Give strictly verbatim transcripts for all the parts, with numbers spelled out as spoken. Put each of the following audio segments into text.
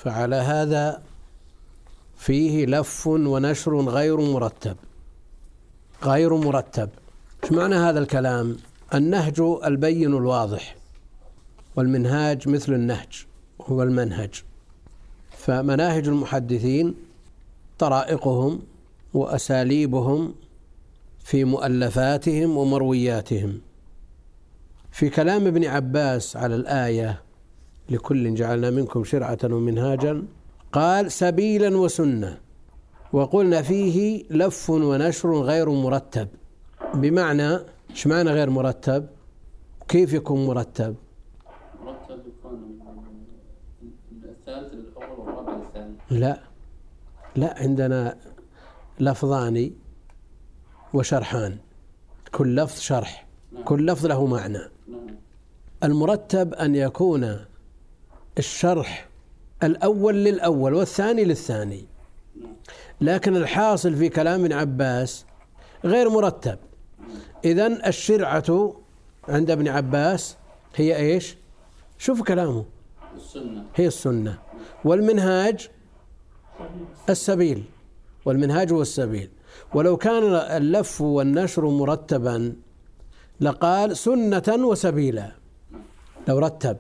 فعلى هذا فيه لف ونشر غير مرتب. غير مرتب ايش معنى هذا الكلام؟ النهج البين الواضح، والمنهاج مثل النهج هو المنهج. فمناهج المحدثين طرائقهم وأساليبهم في مؤلفاتهم ومروياتهم. في كلام ابن عباس على الآية لكل جعلنا منكم شرعة ومنهاجا قال سبيلا وسنة، وقلنا فيه لف ونشر غير مرتب. بمعنى ايش معنى غير مرتب؟ كيف يكون مرتب؟ مرتب يكون الثالث الأول والرابع الثاني. لا لا، عندنا لفظان وشرحان، كل لفظ شرح، كل لفظ له معنى. المرتب أن يكون الشرح الأول للأول والثاني للثاني، لكن الحاصل في كلام ابن عباس غير مرتب. إذن الشرعة عند ابن عباس هي إيش؟ شوف كلامه، السنة. هي السنة، والمنهاج السبيل، والمنهاج هو السبيل. ولو كان اللف والنشر مرتبا لقال سنة وسبيلا لو رتب.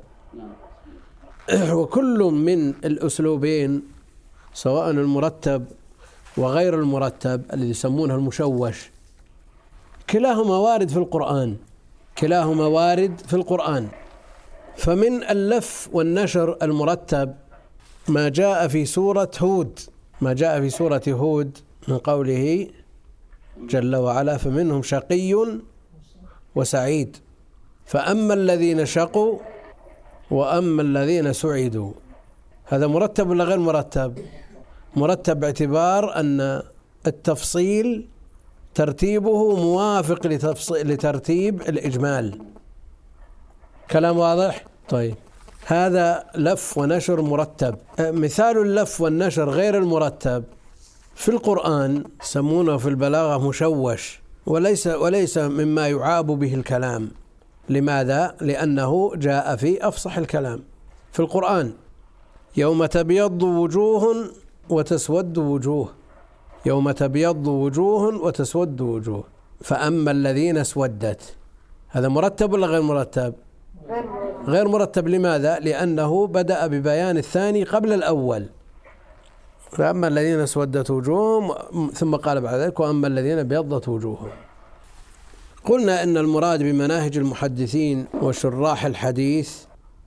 وكل من الأسلوبين سواء المرتب وغير المرتب الذي يسمونه المشوش كلاهما وارد في القرآن، كلاهما وارد في القرآن. فمن اللف والنشر المرتب ما جاء في سورة هود، ما جاء في سورة هود من قوله جل وعلا فمنهم شقي وسعيد فأما الذين شقوا وأما الذين سعدوا. هذا مرتب ولا غير مرتب؟ مرتب باعتبار أن التفصيل ترتيبه موافق لترتيب الإجمال. كلام واضح؟ طيب، هذا لف ونشر مرتب. مثال اللف والنشر غير المرتب في القرآن يسمونه في البلاغة مشوش، وليس وليس مما يعاب به الكلام. لماذا؟ لأنه جاء في أفصح الكلام في القرآن. يوم تبيض وجوه وتسود وجوه، يوم تبيض وجوه وتسود وجوه، فأما الذين اسودت. هذا مرتب ولا غير مرتب؟ غير مرتب. لماذا؟ لأنه بدأ ببيان الثاني قبل الأول. فأما الذين اسودت وجوههم ثم قال بعد ذلك وأما الذين ابيضت وجوههم. قلنا إن المراد بمناهج المحدثين وشراح الحديث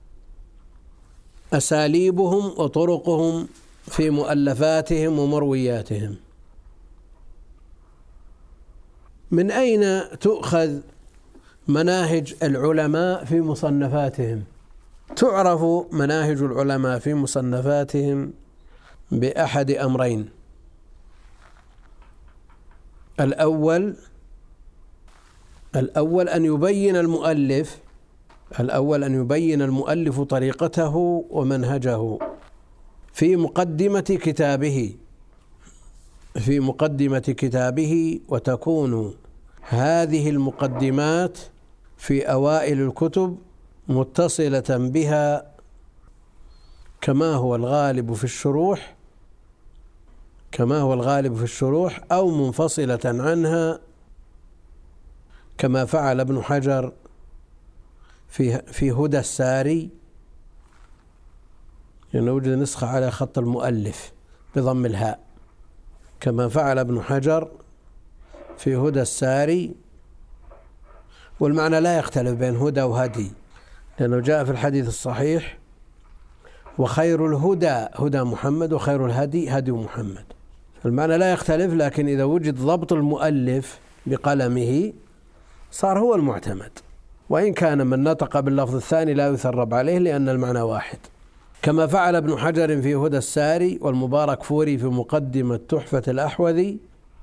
أساليبهم وطرقهم في مؤلفاتهم ومروياتهم. من أين تؤخذ مناهج العلماء في مصنفاتهم؟ تعرف مناهج العلماء في مصنفاتهم بأحد أمرين. الأول الأول أن يبين المؤلف الأول أن يبين المؤلف طريقته ومنهجه في مقدمة كتابه في مقدمة كتابه وتكون هذه المقدمات في أوائل الكتب متصلة بها كما هو الغالب في الشروح كما هو الغالب في الشروح أو منفصلة عنها كما فعل ابن حجر في في هدى الساري، لأنه وجد نسخة على خط المؤلف بضم الهاء، كما فعل ابن حجر في هدى الساري. والمعنى لا يختلف بين هدى وهدي، لأنه جاء في الحديث الصحيح وخير الهدى هدى محمد وخير الهدي هدي محمد. المعنى لا يختلف، لكن إذا وجد ضبط المؤلف بقلمه صار هو المعتمد، وإن كان من نطق باللفظ الثاني لا يثرب عليه لأن المعنى واحد، كما فعل ابن حجر في هدى الساري، والمبارك فوري في مقدمة تحفة الأحوذي،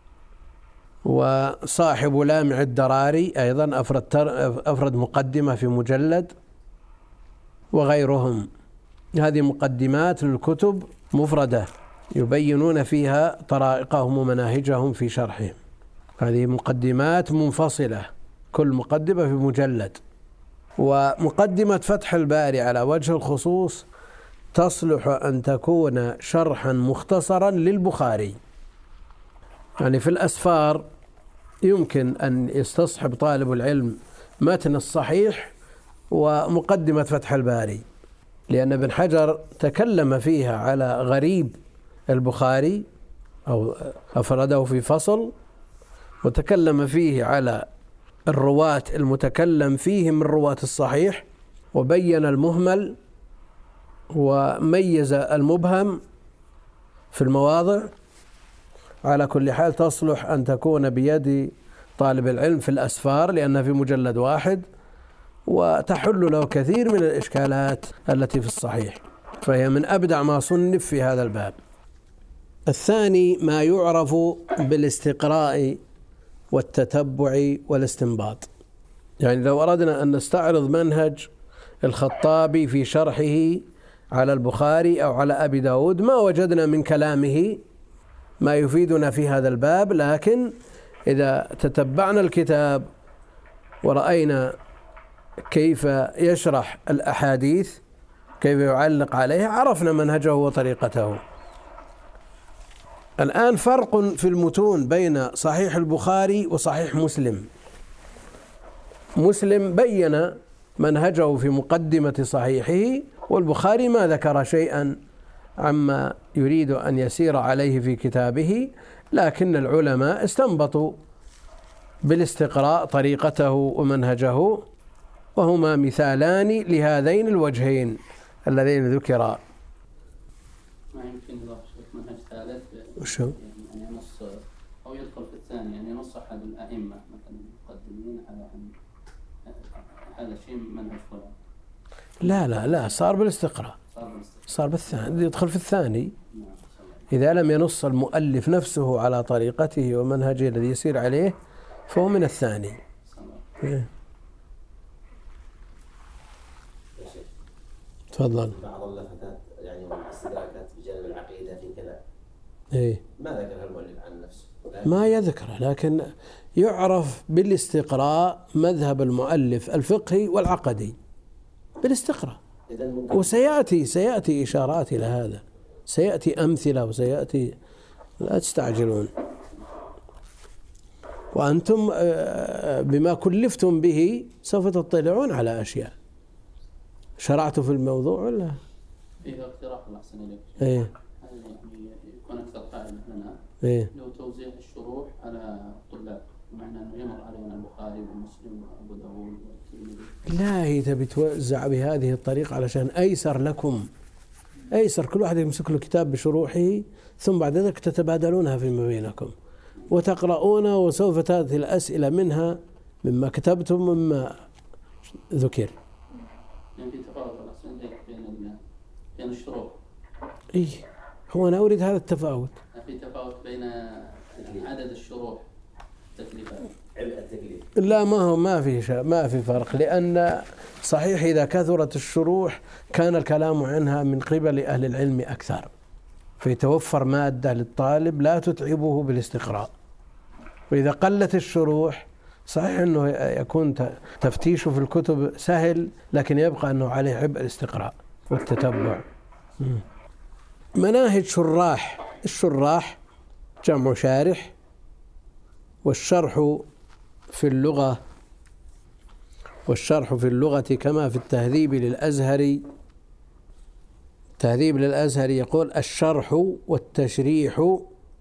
وصاحب لامع الدراري أيضا أفرد, أفرد مقدمة في مجلد، وغيرهم. هذه مقدمات للكتب مفردة يبينون فيها طرائقهم ومناهجهم في شرحهم. هذه مقدمات منفصلة كل مقدمة في مجلد. ومقدمة فتح الباري على وجه الخصوص تصلح أن تكون شرحا مختصرا للبخاري. يعني في الأسفار يمكن أن يستصحب طالب العلم متن الصحيح ومقدمة فتح الباري، لأن ابن حجر تكلم فيها على غريب البخاري أو أفرده في فصل، وتكلم فيه على الرواة المتكلم فيه من رواة الصحيح، وبين المهمل وميز المبهم في المواضع. على كل حال تصلح أن تكون بيد طالب العلم في الأسفار لأنها في مجلد واحد، وتحل له كثير من الإشكالات التي في الصحيح، فهي من أبدع ما صنف في هذا الباب. الثاني ما يعرف بالاستقراء والتتبع والاستنباط. يعني لو أردنا أن نستعرض منهج الخطابي في شرحه على البخاري أو على أبي داود ما وجدنا من كلامه ما يفيدنا في هذا الباب، لكن إذا تتبعنا الكتاب ورأينا كيف يشرح الأحاديث كيف يعلق عليها عرفنا منهجه وطريقته. الآن فرق في المتون بين صحيح البخاري وصحيح مسلم. مسلم بين منهجه في مقدمة صحيحه، والبخاري ما ذكر شيئا عما يريد أن يسير عليه في كتابه، لكن العلماء استنبطوا بالاستقراء طريقته ومنهجه، وهما مثالان لهذين الوجهين اللذين ذكرا. ما يمكن إضافة منهج ثالث وشو؟ يعني نص أو يدخل في الثاني، يعني نص أحد الأئمة مثلا المقدمين على أن هذا شيء منهج فلان. لا لا لا صار بالاستقراء، صار بالثاني، يدخل في الثاني إذا لم ينص المؤلف نفسه على طريقته ومنهجه الذي يسير عليه فهو من الثاني. إيه. تفضل. بعض اللفتات يعني والاستدراكات بجانب العقيدة في كذا إيه. ما ذكرها المؤلف عن نفسه، ما يذكره، لكن يعرف بالاستقراء مذهب المؤلف الفقهي والعقدي بالاستقراء، وسيأتي سيأتي إشارات إلى هذا، سيأتي أمثلة وسيأتي، لا تستعجلون. وأنتم بما كلفتم به سوف تطلعون على أشياء. شرعتوا في الموضوع ولا؟ إذا اقتراح الله أحسن إليك. إيه. يعني يكون أكثر فائدة لنا. إيه. لو توزيع الشروح على الطلاب، بمعنى أنه يمر علينا البخاري ومسلم وأبو داود والترمذي. لا، هي تبي توزع بهذه الطريقة علشان أيسر لكم، أيسر كل واحد يمسك له كتاب بشروحه، ثم بعد ذلك تتبادلونها فيما بينكم وتقرؤون، وسوف تأتي الأسئلة منها مما كتبتم مما ذكر. يعني في تفاوت بين بين الشروح. إيه، هو أنا أريد هذا التفاوت. في تفاوت بين عدد الشروح تكليفات. التكليف. لا، ما هو ما في ما في فرق، لأن صحيح إذا كثرت الشروح كان الكلام عنها من قبل أهل العلم أكثر، فيتوفر مادة للطالب لا تتعبه بالاستقراء. وإذا قلت الشروح صحيح أنه يكون تفتيشه في الكتب سهل، لكن يبقى أنه عليه عبء الاستقراء والتتبع. مناهج شراح. الشراح جمع شارح، والشرح في اللغة والشرح في اللغة كما في التهذيب للأزهري. التهذيب للأزهري يقول: الشرح والتشريح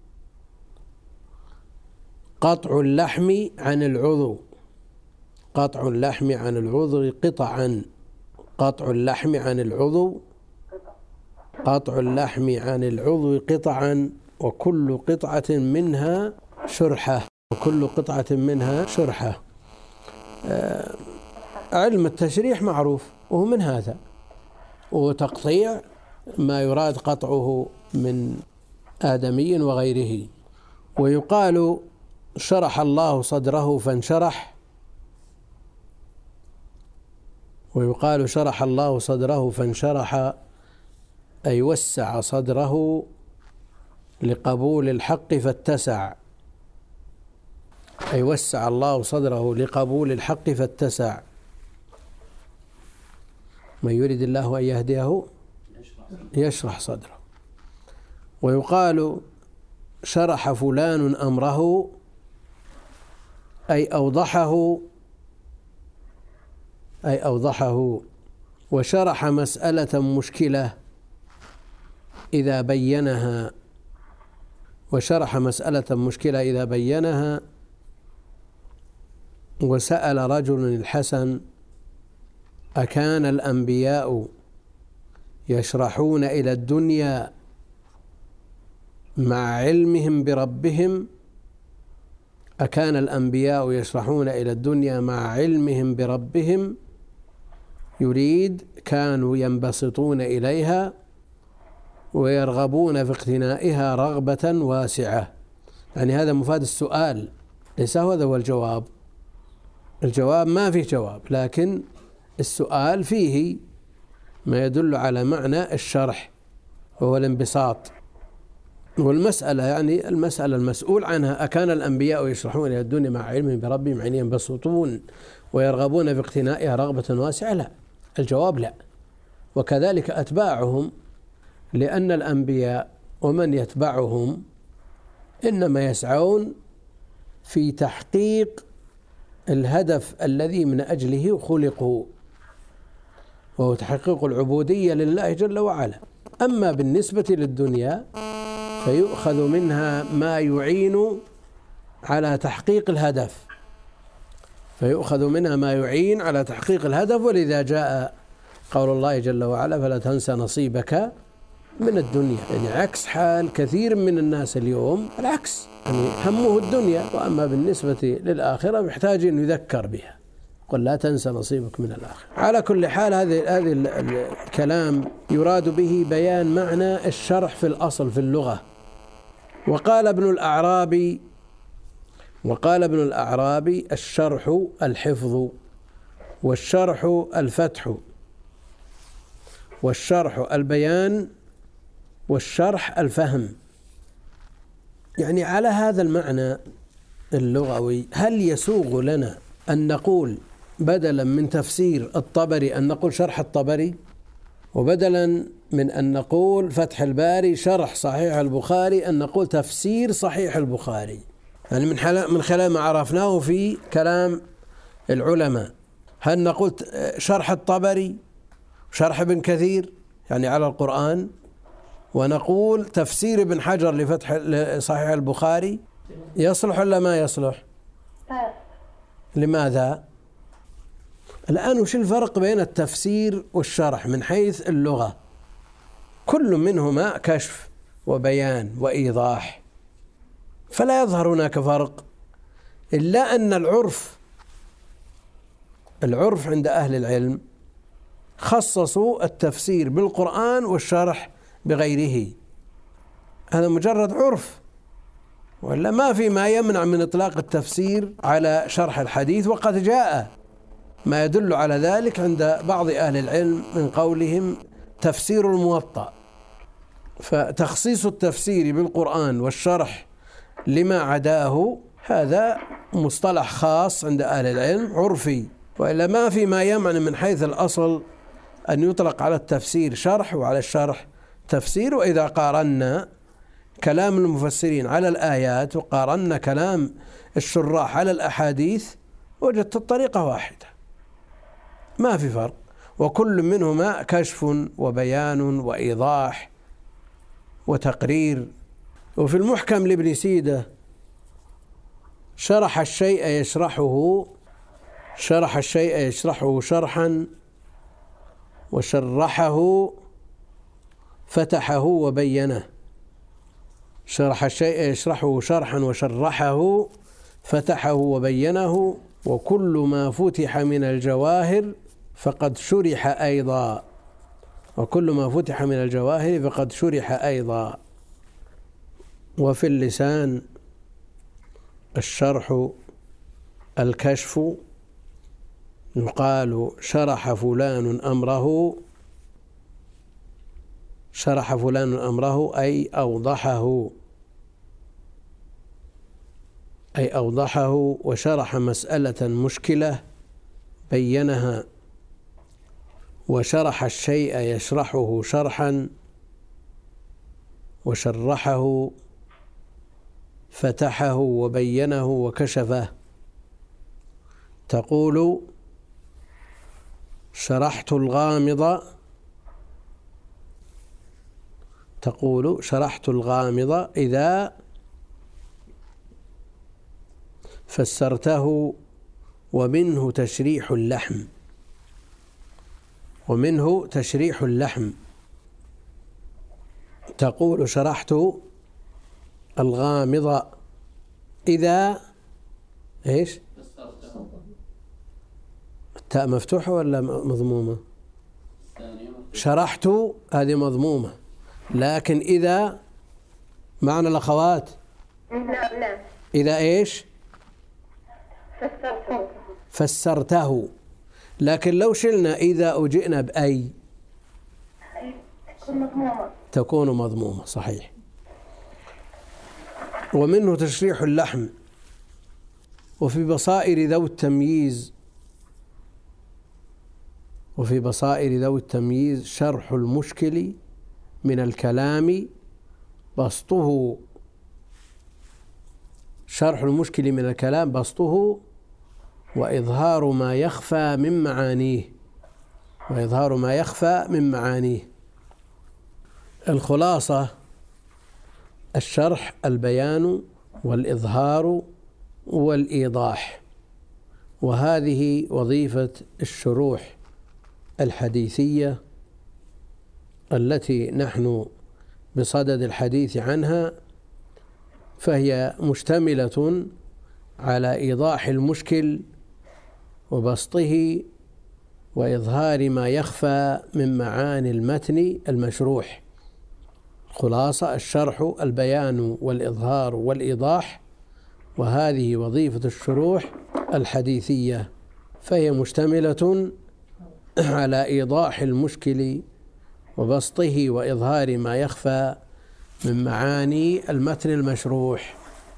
قطع اللحم عن العضو، قطع اللحم عن العضو قطعا، قطع اللحم عن العضو، قطع اللحم عن العضو قطعا، وكل قطعة منها شرحة، وكل قطعة منها شرحة. آه علم التشريح معروف وهو من هذا، وتقطيع ما يراد قطعه من آدمي وغيره. ويقال: شرح الله صدره فانشرح، ويقال: شرح الله صدره فانشرح، أي وسع صدره لقبول الحق فاتسع، أي وسع الله صدره لقبول الحق فاتسع. من يريد الله أن يهديه يشرح صدره. ويقال شرح فلان أمره أي أوضحه أي أوضحه. وشرح مسألة مشكلة إذا بينها وشرح مسألة مشكلة إذا بينها. وسأل رجل الحسن: أكان الأنبياء يشرحون إلى الدنيا مع علمهم بربهم أكان الأنبياء يشرحون إلى الدنيا مع علمهم بربهم؟ يريد كانوا ينبسطون إليها ويرغبون في اقتنائها رغبة واسعة. يعني هذا مفاد السؤال، ليس هذا هو الجواب. الجواب ما فيه جواب، لكن السؤال فيه ما يدل على معنى الشرح وهو الانبساط. والمسألة يعني المسألة المسؤول عنها: أكان الأنبياء يشرحون إلى الدنيا مع علمهم بربهم يعني ينبسطون ويرغبون في اقتنائها رغبة واسعة؟ لا، الجواب لا. وكذلك أتباعهم، لأن الأنبياء ومن يتبعهم إنما يسعون في تحقيق الهدف الذي من أجله خلقوا، وهو تحقيق العبودية لله جل وعلا. أما بالنسبة للدنيا فيؤخذ منها ما يعين على تحقيق الهدف فيؤخذ منها ما يعين على تحقيق الهدف ولذا جاء قول الله جل وعلا: فلا تنسى نصيبك من الدنيا. يعني عكس حال كثير من الناس اليوم، العكس، يعني همه الدنيا، وأما بالنسبة للآخرة يحتاج أن يذكر بها. قل لا تنسى نصيبك من الآخرة. على كل حال هذه هذه الكلام يراد به بيان معنى الشرح في الأصل في اللغة. وقال ابن الأعرابي وقال ابن الأعرابي: الشرح الحفظ، والشرح الفتح، والشرح البيان، والشرح الفهم. يعني على هذا المعنى اللغوي هل يسوغ لنا أن نقول بدلا من تفسير الطبري أن نقول شرح الطبري، وبدلا من أن نقول فتح الباري شرح صحيح البخاري أن نقول تفسير صحيح البخاري؟ يعني من من خلال ما عرفناه في كلام العلماء، هل نقول شرح الطبري شرح ابن كثير يعني على القرآن، ونقول تفسير ابن حجر لفتح صحيح البخاري؟ يصلح ولا ما يصلح؟ لماذا؟ الآن وش الفرق بين التفسير والشرح من حيث اللغة؟ كل منهما كشف وبيان وإيضاح، فلا يظهر هناك فرق، إلا أن العرف العرف عند أهل العلم خصصوا التفسير بالقرآن والشرح بغيره. هذا مجرد عرف، ولا ما في ما يمنع من إطلاق التفسير على شرح الحديث. وقد جاء ما يدل على ذلك عند بعض أهل العلم من قولهم تفسير الموطأ. فتخصيص التفسير بالقرآن والشرح لما عداه هذا مصطلح خاص عند أهل العلم عرفي، وإلا ما في ما يمنع من حيث الأصل أن يطلق على التفسير شرح وعلى الشرح تفسير. وإذا قارنا كلام المفسرين على الآيات وقارنا كلام الشراح على الأحاديث وجدت الطريقة واحدة، ما في فرق، وكل منهما كشف وبيان وإيضاح وتقرير. وفي المحكم لابن سيدة: شرح الشيء يشرحه شرح الشيء يشرحه شرحا، وشرحه فتحه وبينه. شرح الشيء يشرحه شرحا، وشرحه فتحه وبينه. وكل ما فتح من الجواهر فقد شرح أيضا وكل ما فتح من الجواهر فقد شرح أيضا. وفي اللسان الشرح الكشف، يقال شرح فلان أمره شرح فلان أمره أي أوضحه أي أوضحه وشرح مسألة مشكلة بينها. وشرح الشيء يشرحه شرحا، وشرحه فتحه وبينه وكشفه. تقول شرحت الغامض تقول شرحت الغامض إذا فسرته ومنه تشريح اللحم ومنه تشريح اللحم تقول شرحت الغامض إذا إيش؟ التاء مفتوحة ولا مضمومة؟ شرحت هذه مضمومة، لكن إذا معنى الأخوات لا لا إذا إيش؟ فسرته فسرته. لكن لو شلنا إذا وجئنا بأي تكون مضمومة تكون مضمومة، صحيح. ومنه تشريح اللحم. وفي بصائر ذوي التمييز وفي بصائر ذوي التمييز شرح المشكل من الكلام بسطه شرح المشكل من الكلام بسطه وإظهار ما يخفى من معانيه وإظهار ما يخفى من معانيه. الخلاصة: الشرح البيان والإظهار والإيضاح، وهذه وظيفة الشروح الحديثية التي نحن بصدد الحديث عنها، فهي مشتملة على إيضاح المشكل وبسطه وإظهار ما يخفى من معاني المتن المشروح. خلاصة: الشرح البيان والإظهار والإيضاح، وهذه وظيفة الشروح الحديثية، فهي مشتملة على إيضاح المشكل وبسطه وإظهار ما يخفى من معاني المتن المشروح.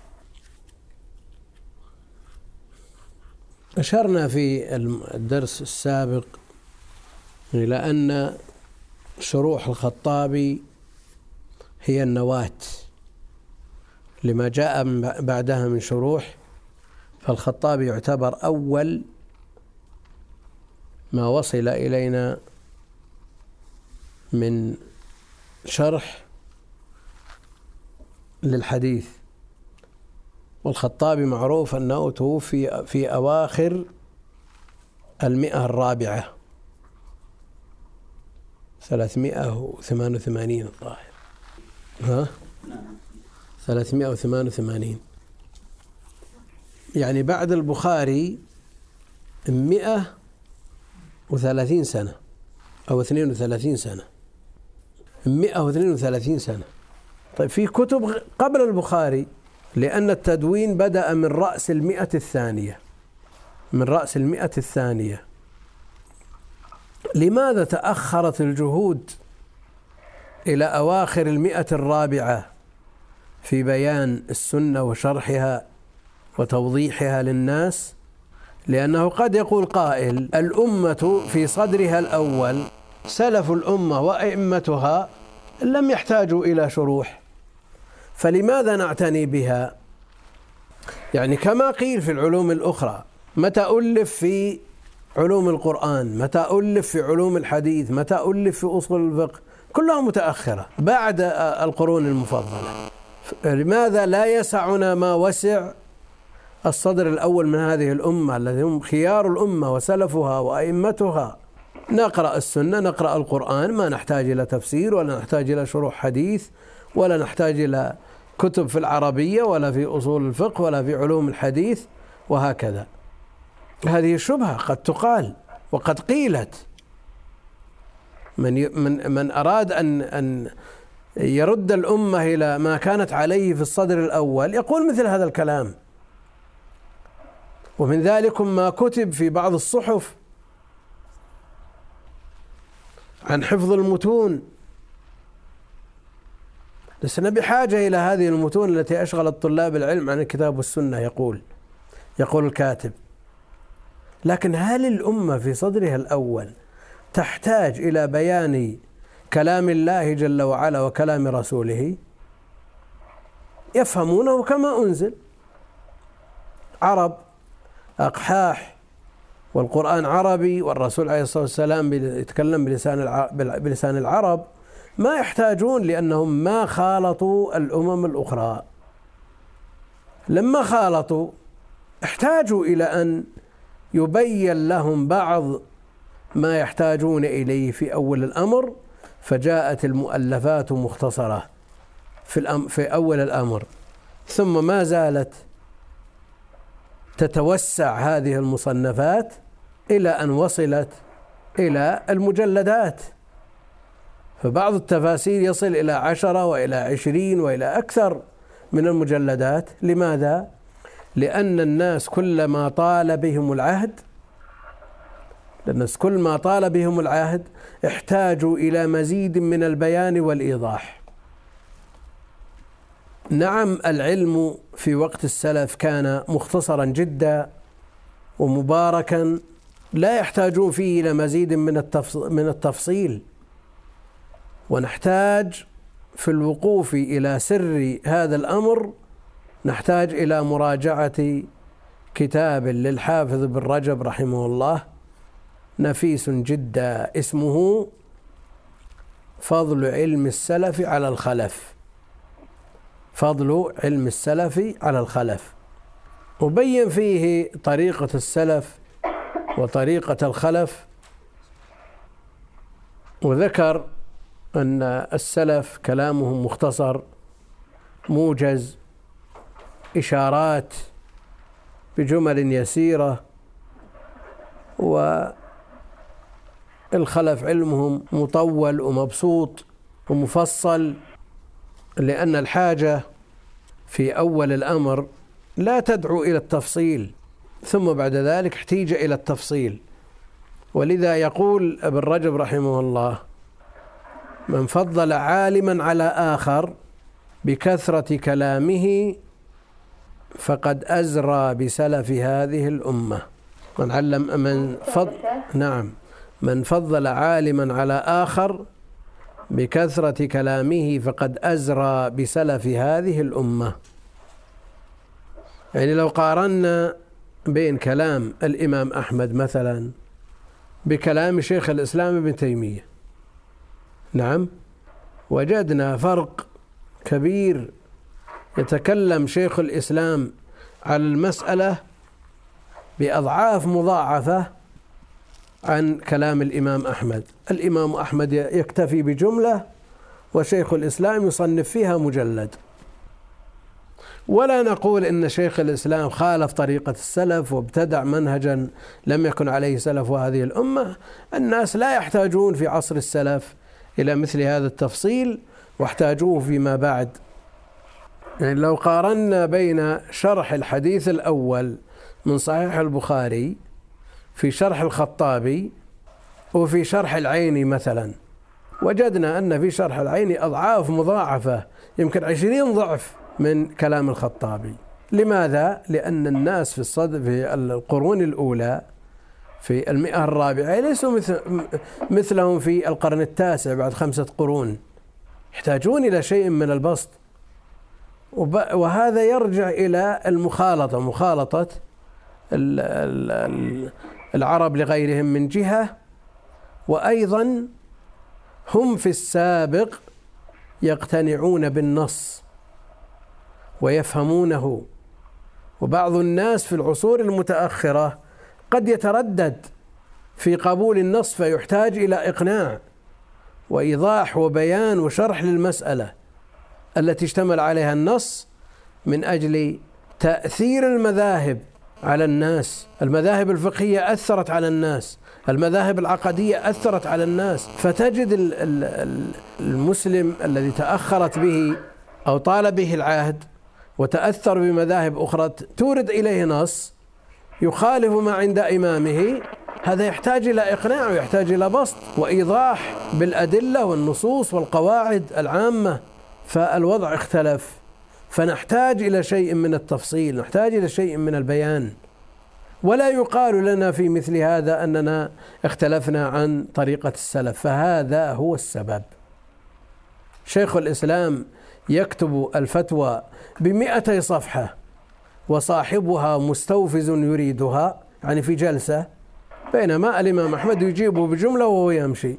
أشرنا في الدرس السابق إلى أن شروح الخطابي هي النواة لما جاء بعدها من شروح، فالخطابي يعتبر أول ما وصل إلينا من شرح للحديث. والخطابي معروف أنه توفي في أواخر المئة الرابعة ثلاثمائة وثمانية وثمانين الظاهر ها ثلاثمائة وثمانية وثمانين، يعني بعد البخاري مئة وثلاثين سنة أو اثنين وثلاثين سنة مئة واثنين وثلاثين سنة. طيب في كتب قبل البخاري، لأن التدوين بدأ من رأس المئة الثانية من رأس المئة الثانية. لماذا تأخرت الجهود إلى أواخر المئة الرابعة في بيان السنة وشرحها وتوضيحها للناس؟ لأنه قد يقول قائل: الأمة في صدرها الأول سلف الأمة وأئمتها لم يحتاجوا إلى شروح، فلماذا نعتني بها؟ يعني كما قيل في العلوم الأخرى: متى ألف في علوم القرآن، متى ألف في علوم الحديث، متى ألف في أصول الفقه، كلها متأخرة بعد القرون المفضلة. لماذا لا يسعنا ما وسع الصدر الأول من هذه الأمة الذين هم خيار الأمة وسلفها وأئمتها؟ نقرأ السنة، نقرأ القرآن، ما نحتاج إلى تفسير ولا نحتاج إلى شروح حديث ولا نحتاج إلى كتب في العربية ولا في أصول الفقه ولا في علوم الحديث وهكذا. هذه شبهة قد تقال وقد قيلت. من من من أراد أن أن يرد الأمة إلى ما كانت عليه في الصدر الأول يقول مثل هذا الكلام. ومن ذلك ما كتب في بعض الصحف عن حفظ المتون. لسنا بحاجة إلى هذه المتون التي أشغلت طلاب العلم عن الكتاب والسنة. يقول يقول الكاتب: لكن هل الأمة في صدرها الأول تحتاج إلى بيان كلام الله جل وعلا وكلام رسوله يفهمونه كما أنزل. عرب أقحاح، والقرآن عربي، والرسول عليه الصلاة والسلام يتكلم بلسان بلسان العرب، ما يحتاجون، لأنهم ما خالطوا الأمم الأخرى. لما خالطوا احتاجوا إلى أن يبين لهم بعض ما يحتاجون إليه في أول الأمر، فجاءت المؤلفات مختصرة في في أول الأمر، ثم ما زالت تتوسع هذه المصنفات إلى أن وصلت إلى المجلدات، فبعض التفاسير يصل إلى عشرة وإلى عشرين وإلى أكثر من المجلدات. لماذا؟ لأن الناس كلما طال بهم العهد الناس كل ما طال بهم العهد احتاجوا إلى مزيد من البيان والإيضاح. نعم، العلم في وقت السلف كان مختصرا جدا ومباركا، لا يحتاجون فيه إلى مزيد من التفصيل، ونحتاج في الوقوف إلى سر هذا الأمر نحتاج إلى مراجعة كتاب للحافظ بن رجب رحمه الله نفيس جدا، اسمه فضل علم السلف على الخلف. فضل علم السلف على الخلف، وبين فيه طريقة السلف وطريقة الخلف، وذكر أن السلف كلامهم مختصر موجز، إشارات بجمل يسيرة، والخلف علمهم مطول ومبسوط ومفصل، لأن الحاجة في أول الأمر لا تدعو إلى التفصيل، ثم بعد ذلك احتيج إلى التفصيل. ولذا يقول ابن رجب رحمه الله: من فضل عالما على آخر بكثرة كلامه فقد أزرى بسلف هذه الأمة. من علم من فضل نعم من فضل عالما على آخر بكثرة كلامه فقد أزرى بسلف هذه الأمة. يعني لو قارنا بين كلام الإمام أحمد مثلا بكلام شيخ الإسلام ابن تيمية، نعم، وجدنا فرق كبير. يتكلم شيخ الإسلام على المسألة بأضعاف مضاعفة عن كلام الإمام أحمد. الإمام أحمد يكتفي بجملة، وشيخ الإسلام يصنف فيها مجلد. ولا نقول إن شيخ الإسلام خالف طريقة السلف وابتدع منهجا لم يكن عليه سلف هذه الأمة. الناس لا يحتاجون في عصر السلف إلى مثل هذا التفصيل، واحتاجوه فيما بعد. يعني لو قارنا بين شرح الحديث الأول من صحيح البخاري في شرح الخطابي وفي شرح العيني مثلا، وجدنا أن في شرح العيني أضعاف مضاعفة، يمكن عشرين ضعف من كلام الخطابي. لماذا؟ لأن الناس في الصدر في القرون الأولى في المئة الرابعة ليسوا مثل مثلهم في القرن التاسع بعد خمسة قرون، يحتاجون إلى شيء من البسط. وهذا يرجع إلى المخالطة، مخالطة العرب لغيرهم من جهة، وأيضا هم في السابق يقتنعون بالنص ويفهمونه. وبعض الناس في العصور المتأخرة قد يتردد في قبول النص، فيحتاج إلى إقناع وإيضاح وبيان وشرح للمسألة التي اشتمل عليها النص، من أجل تأثير المذاهب على الناس. المذاهب الفقهية أثرت على الناس، المذاهب العقدية أثرت على الناس، فتجد المسلم الذي تأخرت به أو طال به العهد وتأثر بمذاهب أخرى تورد إليه نص يخالف ما عند إمامه، هذا يحتاج إلى إقناع ويحتاج إلى بسط وإيضاح بالأدلة والنصوص والقواعد العامة. فالوضع اختلف، فنحتاج إلى شيء من التفصيل، نحتاج إلى شيء من البيان. ولا يقال لنا في مثل هذا أننا اختلفنا عن طريقة السلف، فهذا هو السبب. شيخ الإسلام يكتب الفتوى بمئتي صفحة وصاحبها مستوفز يريدها، يعني في جلسة، بينما الإمام أحمد يجيبه بجملة وهو يمشي،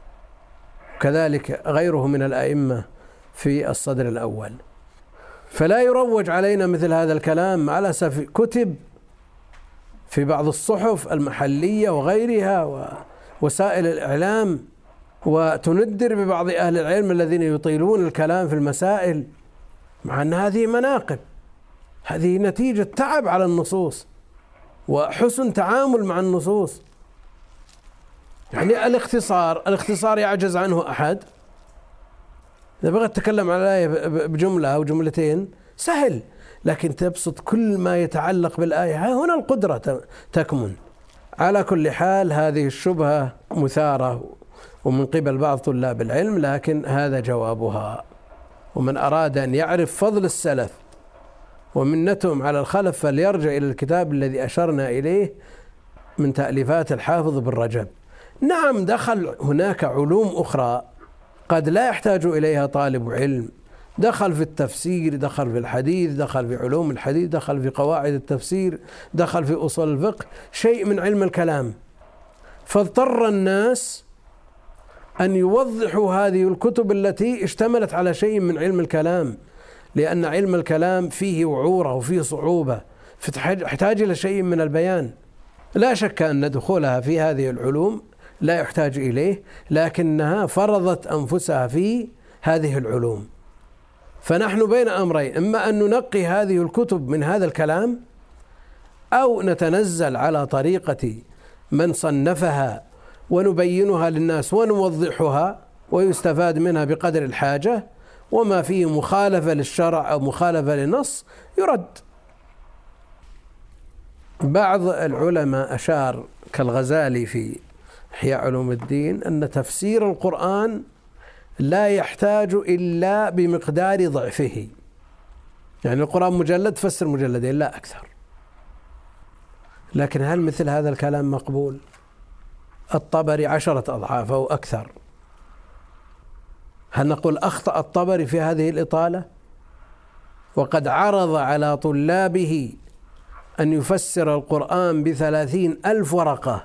كذلك غيره من الأئمة في الصدر الأول. فلا يروج علينا مثل هذا الكلام على أسف كتب في بعض الصحف المحلية وغيرها ووسائل الإعلام، وتندر ببعض أهل العلم الذين يطيلون الكلام في المسائل، مع أن هذه مناقب، هذه نتيجة تعب على النصوص وحسن تعامل مع النصوص. يعني الاختصار الاختصار يعجز عنه أحد. إذا بغيت تتكلم على الآية بجملة أو جملتين سهل، لكن تبسط كل ما يتعلق بالآية، هنا القدرة تكمن. على كل حال هذه الشبهة مثارة ومن قبل بعض طلاب العلم، لكن هذا جوابها. ومن أراد أن يعرف فضل السلف ومنتهم على الخلف فليرجع إلى الكتاب الذي أشرنا إليه من تأليفات الحافظ بن رجب. نعم دخل هناك علوم أخرى قد لا يحتاج إليها طالب علم، دخل في التفسير، دخل في الحديث، دخل في علوم الحديث، دخل في قواعد التفسير، دخل في أصول الفقه، شيء من علم الكلام، فاضطر الناس أن يوضحوا هذه الكتب التي اشتملت على شيء من علم الكلام، لأن علم الكلام فيه وعورة وفيه صعوبة، فيحتاج إلى شيء من البيان. لا شك أن دخولها في هذه العلوم لا يحتاج إليه، لكنها فرضت أنفسها في هذه العلوم. فنحن بين أمرين، إما أن ننقي هذه الكتب من هذا الكلام، أو نتنزل على طريقة من صنفها ونبينها للناس ونوضحها ويستفاد منها بقدر الحاجة، وما فيه مخالفة للشرع أو مخالفة للنص يرد. بعض العلماء أشار كالغزالي في إحياء علوم الدين أن تفسير القرآن لا يحتاج إلا بمقدار ضعفه، يعني القرآن مجلد فسر مجلدين لا أكثر. لكن هل مثل هذا الكلام مقبول؟ الطبري عشرة أضعاف أو أكثر، هل نقول أخطأ الطبري في هذه الإطالة؟ وقد عرض على طلابه أن يفسر القرآن بثلاثين ألف ورقة،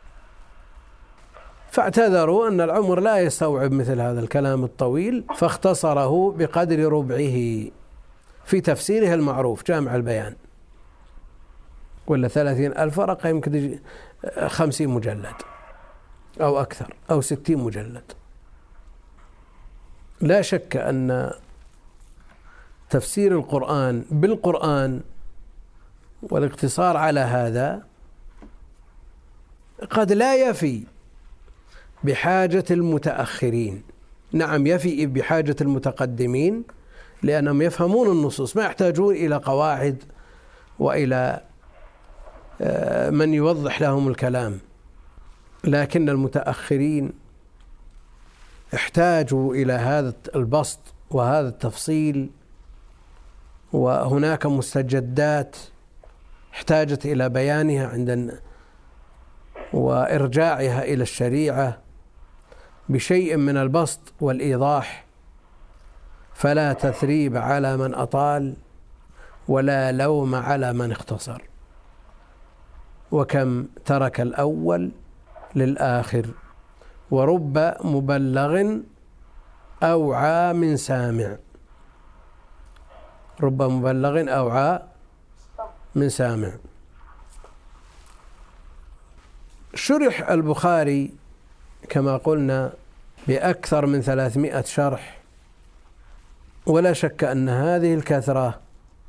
فاعتذروا أن العمر لا يستوعب مثل هذا الكلام الطويل، فاختصره بقدر ربعه في تفسيره المعروف جامع البيان. ولا ثلاثين ألف ورقة يمكن خمسين مجلد أو أكثر أو ستين مجلد. لا شك أن تفسير القرآن بالقرآن والاقتصار على هذا قد لا يفي بحاجة المتأخرين، نعم يفي بحاجة المتقدمين لأنهم يفهمون النصوص، ما يحتاجون إلى قواعد وإلى من يوضح لهم الكلام. لكن المتأخرين احتاجوا إلى هذا البسط وهذا التفصيل، وهناك مستجدات احتاجت إلى بيانها عند وإرجاعها إلى الشريعة بشيء من البسط والإيضاح، فلا تثريب على من أطال ولا لوم على من اختصر. وكم ترك الأول للآخر، ورب مبلغ أوعى من سامع، رب مبلغ أوعى من سامع. شرح البخاري كما قلنا بأكثر من ثلاثمائة شرح، ولا شك أن هذه الكثرة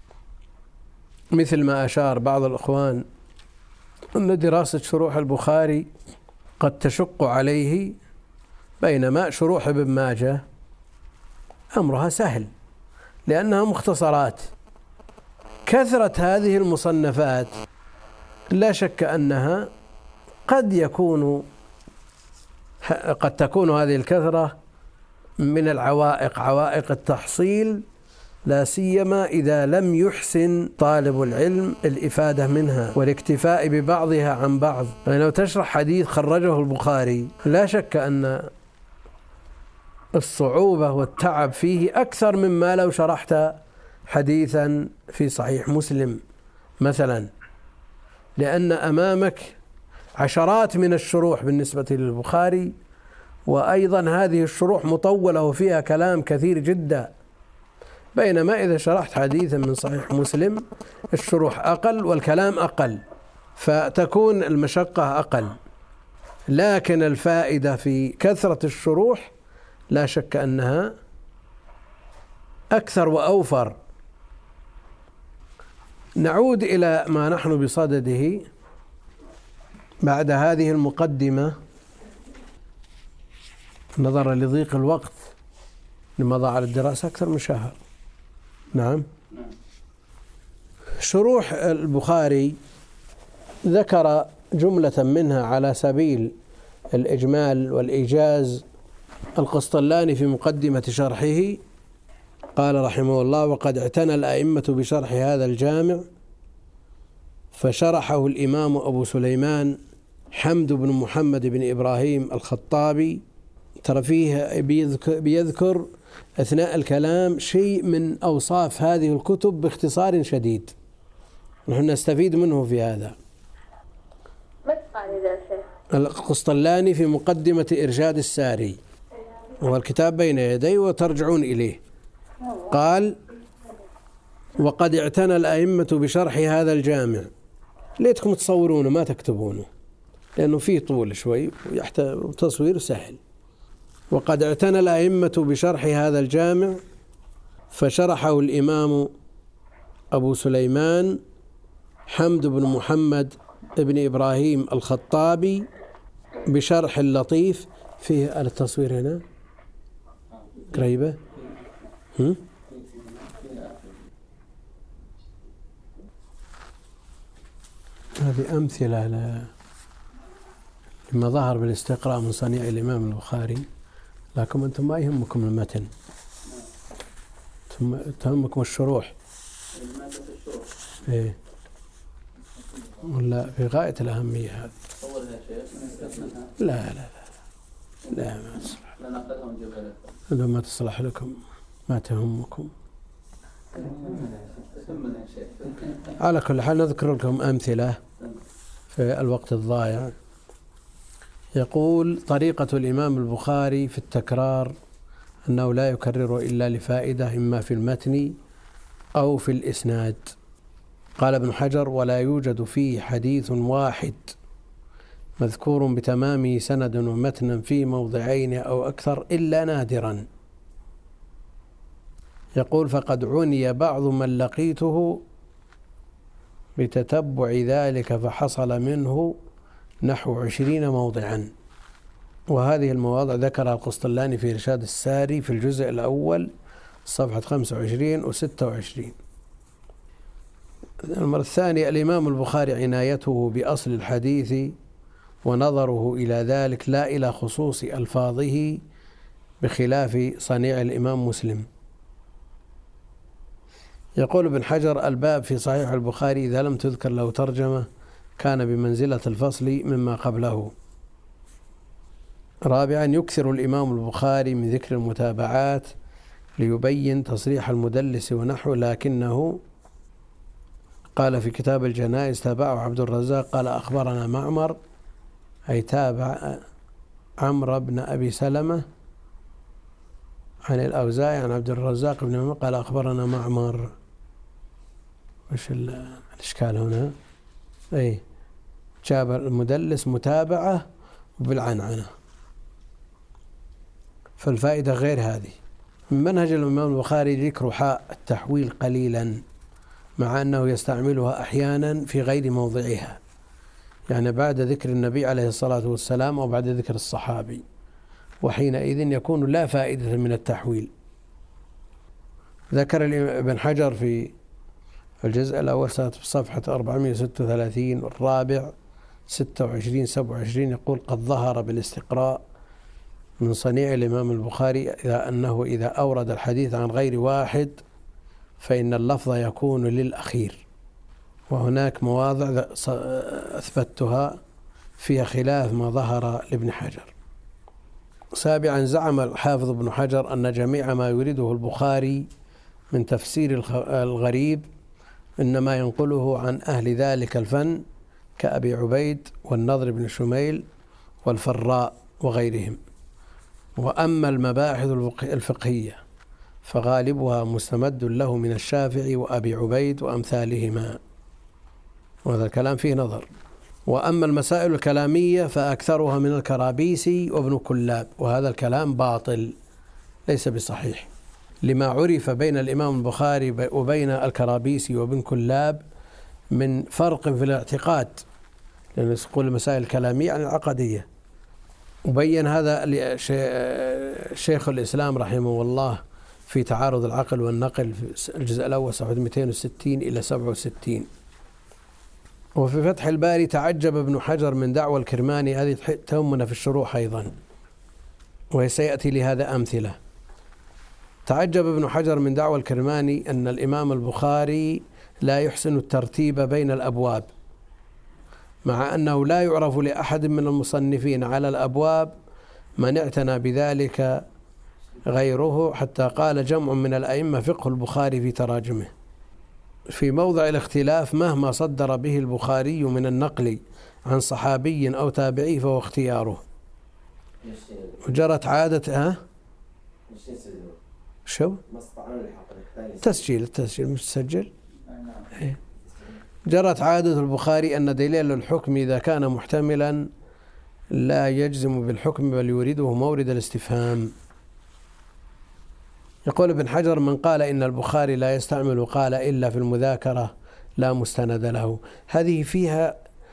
مثل ما أشار بعض الإخوان أن دراسة شروح البخاري قد تشق عليه، بينما شروح ابن ماجه أمرها سهل لأنها مختصرات. كثرة هذه المصنفات لا شك أنها قد يكون قد تكون هذه الكثرة من العوائق، عوائق التحصيل لا سيما إذا لم يحسن طالب العلم الإفادة منها والاكتفاء ببعضها عن بعض. يعني لو تشرح حديث خرجه البخاري لا شك أن الصعوبة والتعب فيه أكثر مما لو شرحت حديثا في صحيح مسلم مثلا، لأن أمامك عشرات من الشروح بالنسبة للبخاري، وأيضا هذه الشروح مطولة وفيها كلام كثير جدا، بينما إذا شرحت حديثا من صحيح مسلم الشروح أقل والكلام أقل، فتكون المشقة أقل، لكن الفائدة في كثرة الشروح لا شك أنها أكثر وأوفر. نعود إلى ما نحن بصدده بعد هذه المقدمة نظرا لضيق الوقت، لمضى على الدراسة أكثر من شهر. نعم. شروح البخاري ذكر جملة منها على سبيل الإجمال والإيجاز القسطلاني في مقدمة شرحه، قال رحمه الله: وقد اعتنى الأئمة بشرح هذا الجامع فشرحه الإمام أبو سليمان حمد بن محمد بن إبراهيم الخطابي. ترى فيه بيذكر أثناء الكلام شيء من أوصاف هذه الكتب باختصار شديد، نحن نستفيد منه في هذا. القسطلاني في مقدمة إرشاد الساري، وهو الكتاب بين يدي وترجعون إليه، قال: وقد اعتنى الأئمة بشرح هذا الجامع. ليتكم تصورونه ما تكتبونه لأنه فيه طول شوي ويحتاج تصوير سهل. وقد اعتنى الأئمة بشرح هذا الجامع فشرحه الإمام أبو سليمان حمد بن محمد بن إبراهيم الخطابي بشرح لطيف فيه التصوير هنا قريبة. هم؟ هذه أمثلة لما ظهر بالاستقراء من صنيع الإمام البخاري، لكن أنتم ما يهمكم المتن، تهمكم الشروح. إيه ولا في غاية الأهمية هذا. لا لا لا لا ما تصلح. لا ما تصلح لكم، ما تهمكم. على كل حال نذكر لكم أمثلة في الوقت الضائع. يقول: طريقة الإمام البخاري في التكرار أنه لا يكرر إلا لفائدة إما في المتن أو في الإسناد. قال ابن حجر: ولا يوجد فيه حديث واحد مذكور بتمامه سند ومتنا في موضعين أو أكثر إلا نادرا. يقول: فقد عني بعض من لقيته بتتبع ذلك فحصل منه نحو عشرين موضعا. وهذه المواضع ذكرها القسطلاني في إرشاد الساري في الجزء الأول صفحة خمسة وعشرين وستة وعشرين. المرة الثانية: الإمام البخاري عنايته بأصل الحديث ونظره إلى ذلك لا إلى خصوص ألفاظه، بخلاف صنيع الإمام مسلم. يقول ابن حجر: الباب في صحيح البخاري إذا لم تذكر له ترجمة كان بمنزلة الفصل مما قبله. رابعا: يكثر الإمام البخاري من ذكر المتابعات ليبين تصريح المدلس ونحو، لكنه قال في كتاب الجنائز: تابعه عبد الرزاق قال أخبرنا معمر، أي تابع عمرو بن أبي سلمة عن الأوزاعي عن عبد الرزاق بن معمر قال أخبرنا معمر. وش الإشكال هنا؟ أي جاب المدلس متابعة بالعنعنة، فالفائدة غير هذه. من منهج الإمام البخاري ذكر حاء التحويل قليلا، مع أنه يستعملها أحيانا في غير موضعها، يعني بعد ذكر النبي عليه الصلاة والسلام أو بعد ذكر الصحابي، وحينئذ يكون لا فائدة من التحويل. ذكر ابن حجر في الجزء الأول صفحة أربعمائة وستة وثلاثين والرابع ستة وعشرين سبعة وعشرين، يقول: قد ظهر بالاستقراء من صنيع الإمام البخاري إذا أنه إذا أورد الحديث عن غير واحد فإن اللفظ يكون للأخير، وهناك مواضع أثبتها فيها خلاف ما ظهر لابن حجر. سابعا، زعم الحافظ ابن حجر أن جميع ما يريده البخاري من تفسير الغريب إنما ينقله عن أهل ذلك الفن كأبي عبيد والنضر بن شميل والفراء وغيرهم، وأما المباحث الفقهية فغالبها مستمد له من الشافعي وأبي عبيد وأمثالهما، وهذا الكلام فيه نظر. وأما المسائل الكلامية فأكثرها من الكرابيسي وابن كلاب، وهذا الكلام باطل ليس بصحيح، لما عرف بين الإمام البخاري وبين الكرابيسي وابن كلاب من فرق في الاعتقاد، لأن يقول المسائل الكلامية عن العقدية. وبين هذا شيخ الإسلام رحمه الله في تعارض العقل والنقل في الجزء الأول صفحة مئتين وستين إلى سبعة وستين. وفي فتح الباري تعجب ابن حجر من دعوى الكرماني، هذه تهمنا في الشروح أيضا وسيأتي لهذا أمثلة. تعجب ابن حجر من دعوى الكرماني أن الإمام البخاري لا يحسن الترتيب بين الأبواب، مع أنه لا يعرف لأحد من المصنفين على الأبواب من اعتنى بذلك غيره، حتى قال جمع من الأئمة فقه البخاري في تراجمه. في موضع الاختلاف مهما صدر به البخاري من النقل عن صحابي أو تابعي فهو اختياره. وجرت عادة ها شو تسجيل التسجيل مستسجل. جرت عادة البخاري أن دليل الحكم إذا كان محتملا لا يجزم بالحكم بل يريده مورد الاستفهام. يقول ابن حجر: من قال إن البخاري لا يستعمل قال إلا في المذاكرة لا مستند له. هذه فيها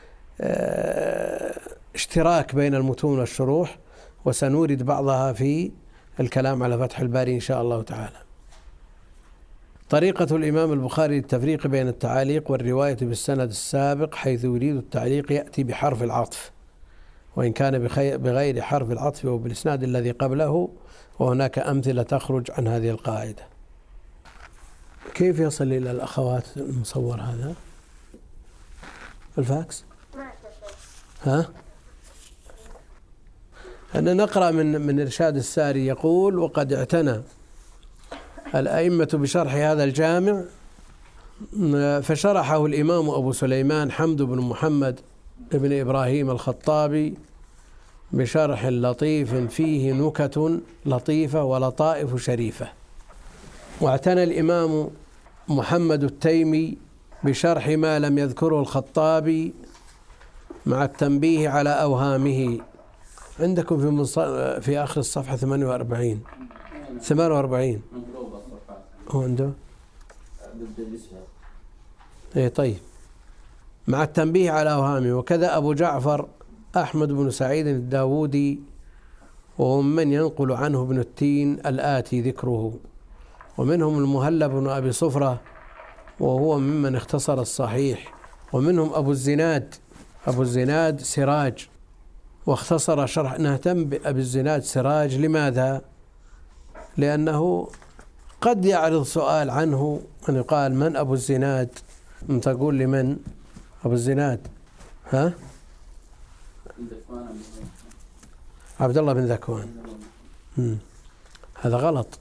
اشتراك بين المتون والشروح، وسنورد بعضها في الكلام على فتح الباري إن شاء الله تعالى. طريقة الإمام البخاري للتفريق بين التعاليق والرواية بالسند السابق، حيث يريد التعليق يأتي بحرف العطف، وإن كان بغير حرف العطف وبالإسناد الذي قبله، وهناك أمثلة تخرج عن هذه القاعدة. كيف يصل إلى الأخوات المصور هذا؟ الفاكس؟ ها؟ أنا نقرأ من من إرشاد الساري يقول: وقد اعتنى الأئمة بشرح هذا الجامع، فشرحه الإمام أبو سليمان حمد بن محمد بن إبراهيم الخطابي بشرح لطيف فيه نكت لطيفة ولطائف شريفة. واعتنى الإمام محمد التيمي بشرح ما لم يذكره الخطابي مع التنبيه على أوهامه. عندكم في منص... في آخر الصفحة ثمانية وأربعين ثمانية وأربعين هو عنده إيه طيب، مع التنبيه على أوهامه. وكذا أبو جعفر أحمد بن سعيد الداودي، وهم من ينقل عنه ابن التين الآتي ذكره، ومنهم المهلب بن أبي صفرة وهو ممن اختصر الصحيح، ومنهم أبو الزناد أبو الزناد سراج واختصر شرح. نهتم بأبي الزناد سراج لماذا؟ لأنه قد يعرض سؤال عنه أن يقال: من أبو الزناد؟ أن تقول لمن أبو الزناد؟ ها؟ عبد الله بن ذكوان. مم. هذا غلط.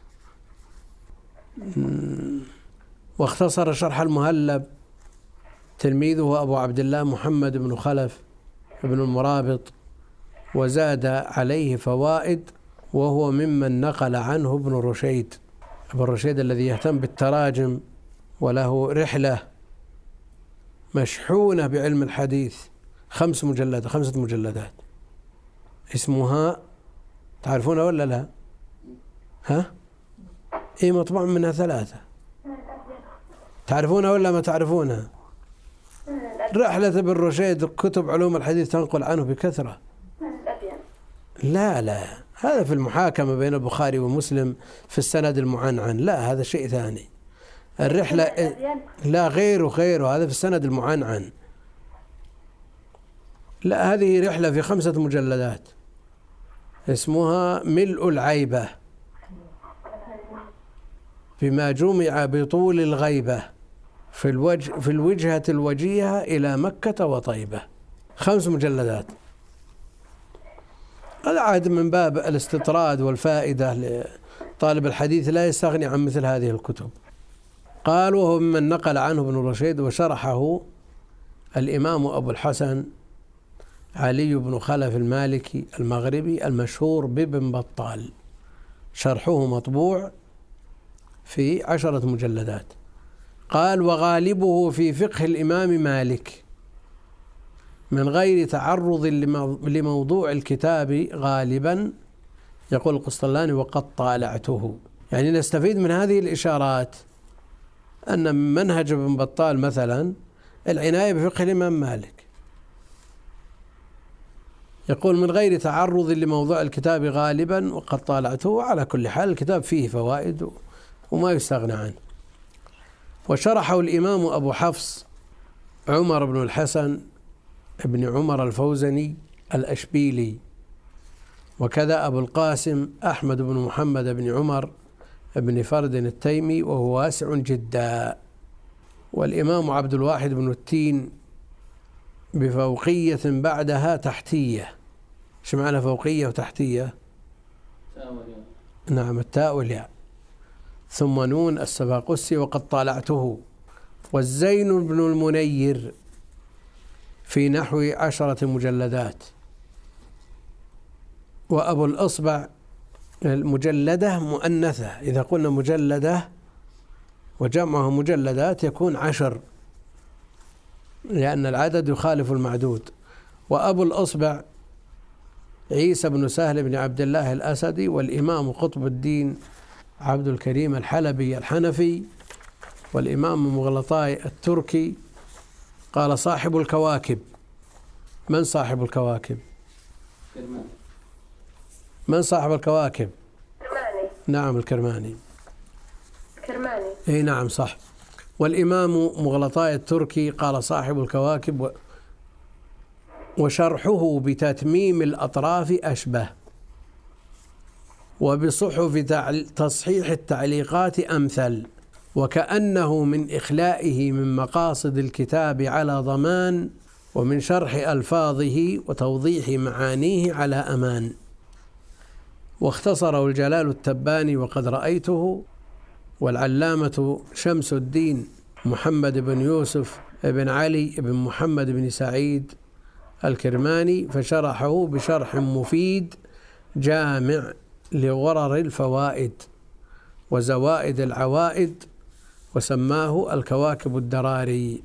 مم. واختصر شرح المهلب تلميذه أبو عبد الله محمد بن خلف بن المرابط، وزاد عليه فوائد، وهو ممن نقل عنه ابن رشيد ابن رشيد الذي يهتم بالتراجم، وله رحلة مشحونة بعلم الحديث، خمس مجلدات خمسة مجلدات اسمها، تعرفونها ولا لا؟ ها؟ ايه مطبوع منها ثلاثة، تعرفونها ولا ما تعرفونها؟ رحلة ابن رشيد، كتب علوم الحديث تنقل عنه بكثرة. لا لا، هذا في المحاكمة بين البخاري ومسلم في السند المعنعن، لا هذا شيء ثاني. الرحلة لا، غيره غيره هذا في السند المعنعن. لا، هذه رحلة في خمسة مجلدات اسمها ملء العيبة. بما جمع بطول الغيبة في الوجه في الوجهة الوجيهة إلى مكة وطيبة، خمس مجلدات. هذا عاد من باب الاستطراد والفائدة لطالب الحديث، لا يستغني عن مثل هذه الكتب. قال وهو ممن نقل عنه ابن رشيد وشرحه الإمام أبو الحسن علي بن خلف المالكي المغربي المشهور بابن بطال، شرحه مطبوع في عشرة مجلدات. قال وغالبه في فقه الإمام مالك من غير تعرض لموضوع الكتاب غالبا. يقول القسطلاني وقد طالعته. يعني نستفيد من هذه الإشارات أن منهج ابن بطال مثلا العناية بفقه الإمام مالك. يقول من غير تعرض لموضوع الكتاب غالبا وقد طالعته. وعلى كل حال الكتاب فيه فوائد وما يستغنى عنه. وشرحه الإمام أبو حفص عمر بن الحسن ابن عمر الفوزني الأشبيلي، وكذا أبو القاسم أحمد بن محمد بن عمر بن فرد التيمي وهو واسع جدا. والإمام عبد الواحد بن التين بفوقية بعدها تحتية. ايش معنى فوقية وتحتية؟ نعم التاء والياء ثم نون السباقسي وقد طالعته. والزين بن المنير في نحو عشرة مجلدات. وأبو الأصبع المجلدة مؤنثة، إذا قلنا مجلدة وجمعه مجلدات يكون عشر لأن العدد يخالف المعدود. وأبو الأصبع عيسى بن سهل بن عبد الله الأسدي، والإمام قطب الدين عبد الكريم الحلبي الحنفي، والإمام مغلطاي التركي. قال صاحب الكواكب. من صاحب الكواكب؟ كرماني. من صاحب الكواكب؟ كرماني. نعم الكرماني. كرماني. اي نعم صح. والإمام مغلطاي التركي قال صاحب الكواكب و... وشرحه بتتميم الأطراف أشبه، وبصحف تصحيح التعليقات أمثل، وكأنه من إخلائه من مقاصد الكتاب على ضمان، ومن شرح ألفاظه وتوضيح معانيه على أمان. واختصره الجلال التباني وقد رأيته، والعلامة شمس الدين محمد بن يوسف بن علي بن محمد بن سعيد الكرماني فشرحه بشرح مفيد جامع لغرر الفوائد وزوائد العوائد، وسماه الكواكب الدراري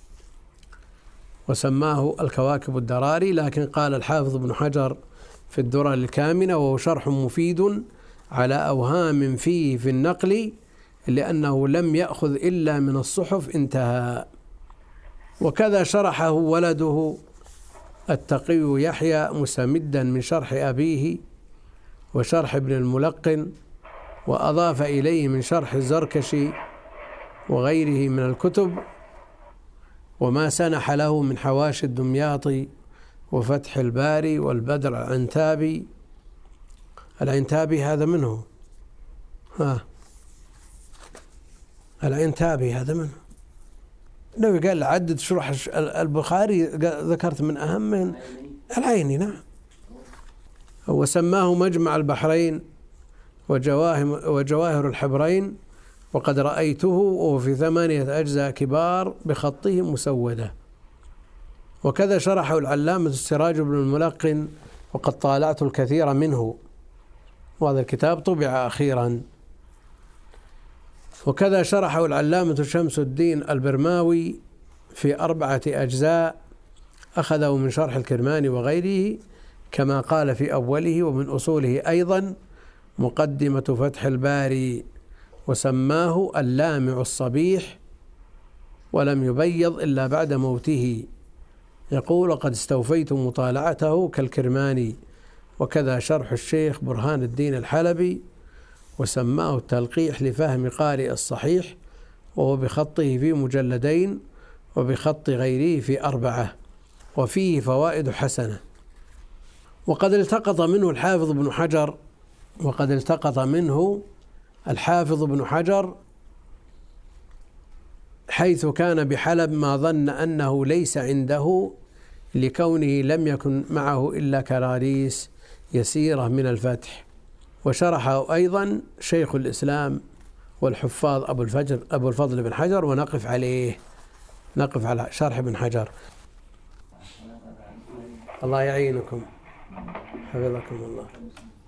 وسماه الكواكب الدراري لكن قال الحافظ ابن حجر في الدرر الكامنة وهو شرح مفيد على أوهام فيه في النقل لأنه لم يأخذ إلا من الصحف. انتهى. وكذا شرحه ولده التقي يحيى مستمدا من شرح أبيه وشرح ابن الملقن، وأضاف إليه من شرح الزركشي وغيره من الكتب، وما سنح له من حواشي الدمياطي وفتح الباري والبدر العنتابي. العنتابي هذا منه ها العنتابي هذا منه لو قال عدد شروح البخاري ذكرت من أهم العيني. نعم. وسماه مجمع البحرين وجواهر الحبرين، وقد رأيته وهو في ثمانية أجزاء كبار بخطه مسودة. وكذا شرحه العلامة السراج بن الملقن وقد طالعت الكثير منه، وهذا الكتاب طبع أخيرا. وكذا شرحه العلامة شمس الدين البرماوي في أربعة أجزاء أخذه من شرح الكرماني وغيره كما قال في أوله، ومن أصوله أيضا مقدمة فتح الباري، وسماه اللامع الصبيح، ولم يبيض إلا بعد موته. يقول قد استوفيت مطالعته كالكرماني. وكذا شرح الشيخ برهان الدين الحلبي، وسماه التلقيح لفهم قارئ الصحيح، وهو بخطه في مجلدين وبخط غيره في أربعة، وفيه فوائد حسنة. وقد التقط منه الحافظ ابن حجر وقد التقط منه الحافظ ابن حجر حيث كان بحلب ما ظن أنه ليس عنده لكونه لم يكن معه إلا كراريس يسيرة من الفتح. وشرحه أيضا شيخ الإسلام والحفاظ أبو الفجر أبو الفضل بن حجر، ونقف عليه، نقف على شرح ابن حجر. الله يعينكم، حفظكم الله.